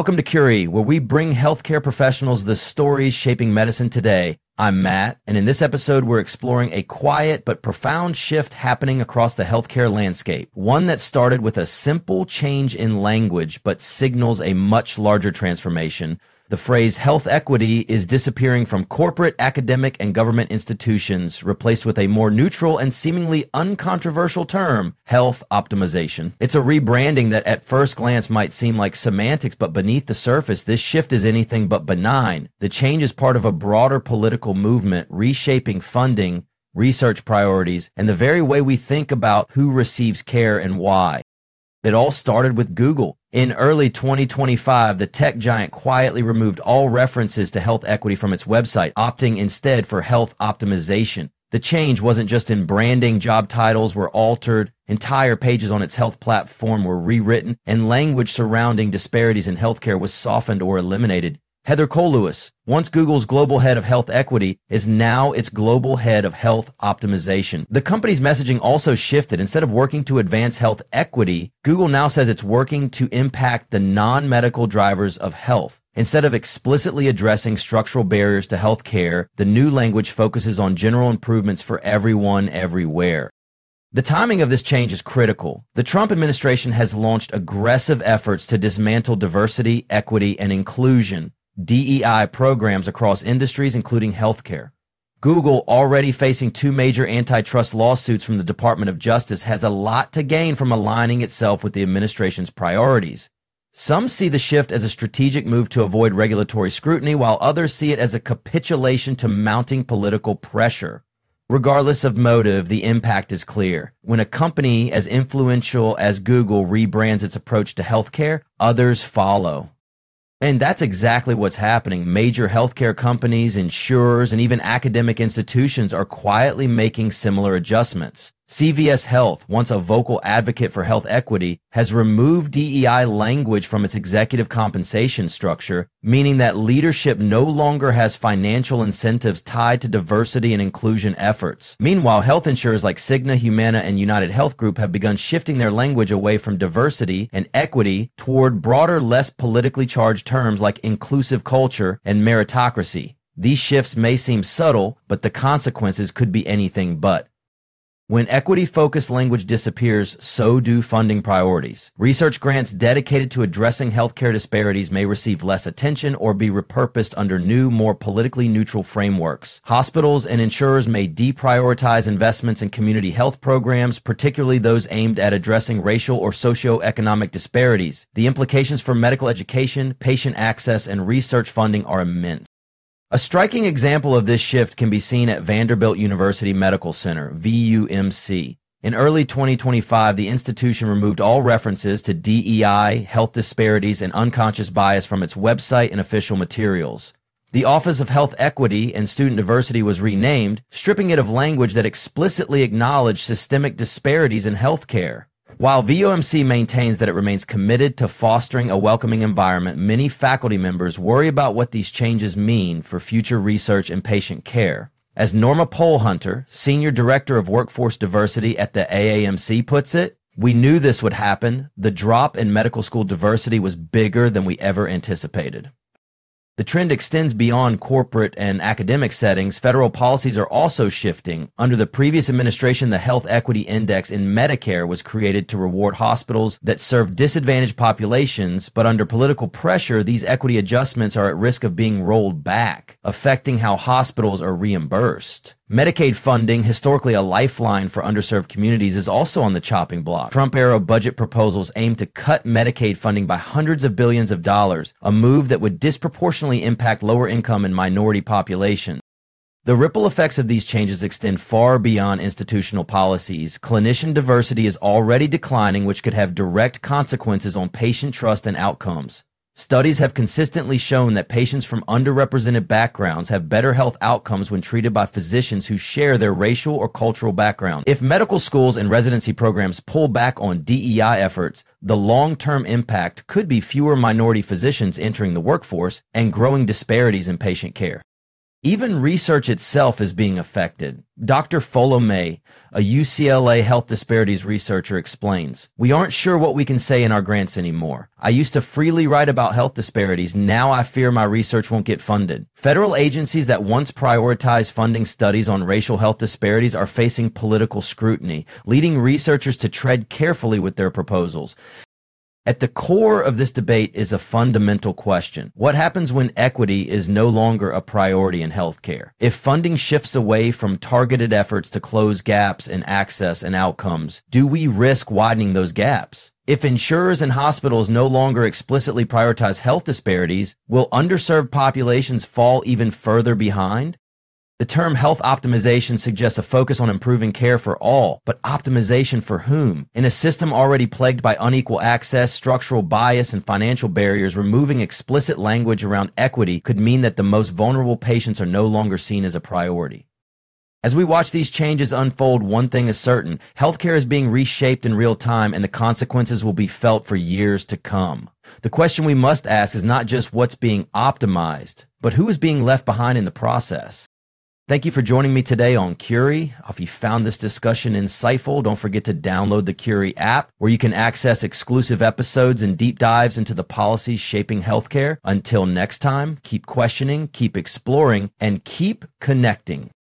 Welcome to Curie, where we bring healthcare professionals the stories shaping medicine today. I'm Matt, and in this episode, we're exploring a quiet but profound shift happening across the healthcare landscape. One that started with a simple change in language, but signals a much larger transformation. The phrase health equity is disappearing from corporate, academic, and government institutions, replaced with a more neutral and seemingly uncontroversial term, health optimization. It's a rebranding that at first glance might seem like semantics, but beneath the surface, this shift is anything but benign. The change is part of a broader political movement, reshaping funding, research priorities, and the very way we think about who receives care and why. It all started with Google. In early 2025, the tech giant quietly removed all references to health equity from its website, opting instead for health optimization. The change wasn't just in branding, job titles were altered, entire pages on its health platform were rewritten, and language surrounding disparities in healthcare was softened or eliminated. Heather Kohlewis, once Google's global head of health equity, is now its global head of health optimization. The company's messaging also shifted. Instead of working to advance health equity, Google now says it's working to impact the non-medical drivers of health. Instead of explicitly addressing structural barriers to health care, the new language focuses on general improvements for everyone, everywhere. The timing of this change is critical. The Trump administration has launched aggressive efforts to dismantle diversity, equity, and inclusion DEI programs across industries, including healthcare. Google, already facing two major antitrust lawsuits from the Department of Justice, has a lot to gain from aligning itself with the administration's priorities. Some see the shift as a strategic move to avoid regulatory scrutiny, while others see it as a capitulation to mounting political pressure. Regardless of motive, the impact is clear. When a company as influential as Google rebrands its approach to healthcare, others follow. And that's exactly what's happening. Major healthcare companies, insurers, and even academic institutions are quietly making similar adjustments. CVS Health, once a vocal advocate for health equity, has removed DEI language from its executive compensation structure, meaning that leadership no longer has financial incentives tied to diversity and inclusion efforts. Meanwhile, health insurers like Cigna, Humana, and United Health Group have begun shifting their language away from diversity and equity toward broader, less politically charged terms like inclusive culture and meritocracy. These shifts may seem subtle, but the consequences could be anything but. When equity-focused language disappears, so do funding priorities. Research grants dedicated to addressing healthcare disparities may receive less attention or be repurposed under new, more politically neutral frameworks. Hospitals and insurers may deprioritize investments in community health programs, particularly those aimed at addressing racial or socioeconomic disparities. The implications for medical education, patient access, and research funding are immense. A striking example of this shift can be seen at Vanderbilt University Medical Center, VUMC. In early 2025, the institution removed all references to DEI, health disparities, and unconscious bias from its website and official materials. The Office of Health Equity and Student Diversity was renamed, stripping it of language that explicitly acknowledged systemic disparities in healthcare. While VUMC maintains that it remains committed to fostering a welcoming environment, many faculty members worry about what these changes mean for future research and patient care. As Norma Polhunter, Senior Director of Workforce Diversity at the AAMC, puts it, "We knew this would happen. The drop in medical school diversity was bigger than we ever anticipated." The trend extends beyond corporate and academic settings. Federal policies are also shifting. Under the previous administration, the Health Equity Index in Medicare was created to reward hospitals that serve disadvantaged populations, but under political pressure, these equity adjustments are at risk of being rolled back, affecting how hospitals are reimbursed. Medicaid funding, historically a lifeline for underserved communities, is also on the chopping block. Trump-era budget proposals aim to cut Medicaid funding by hundreds of billions of dollars, a move that would disproportionately impact lower-income and minority populations. The ripple effects of these changes extend far beyond institutional policies. Clinician diversity is already declining, which could have direct consequences on patient trust and outcomes. Studies have consistently shown that patients from underrepresented backgrounds have better health outcomes when treated by physicians who share their racial or cultural background. If medical schools and residency programs pull back on DEI efforts, the long-term impact could be fewer minority physicians entering the workforce and growing disparities in patient care. Even research itself is being affected. Dr. Fola May, a UCLA health disparities researcher, explains, "We aren't sure what we can say in our grants anymore. I used to freely write about health disparities. Now I fear my research won't get funded." Federal agencies that once prioritized funding studies on racial health disparities are facing political scrutiny, leading researchers to tread carefully with their proposals. At the core of this debate is a fundamental question. What happens when equity is no longer a priority in healthcare? If funding shifts away from targeted efforts to close gaps in access and outcomes, do we risk widening those gaps? If insurers and hospitals no longer explicitly prioritize health disparities, will underserved populations fall even further behind? The term health optimization suggests a focus on improving care for all, but optimization for whom? In a system already plagued by unequal access, structural bias, and financial barriers, removing explicit language around equity could mean that the most vulnerable patients are no longer seen as a priority. As we watch these changes unfold, one thing is certain: healthcare is being reshaped in real time, and the consequences will be felt for years to come. The question we must ask is not just what's being optimized, but who is being left behind in the process. Thank you for joining me today on Curie. If you found this discussion insightful, don't forget to download the Curie app, where you can access exclusive episodes and deep dives into the policies shaping healthcare. Until next time, keep questioning, keep exploring, and keep connecting.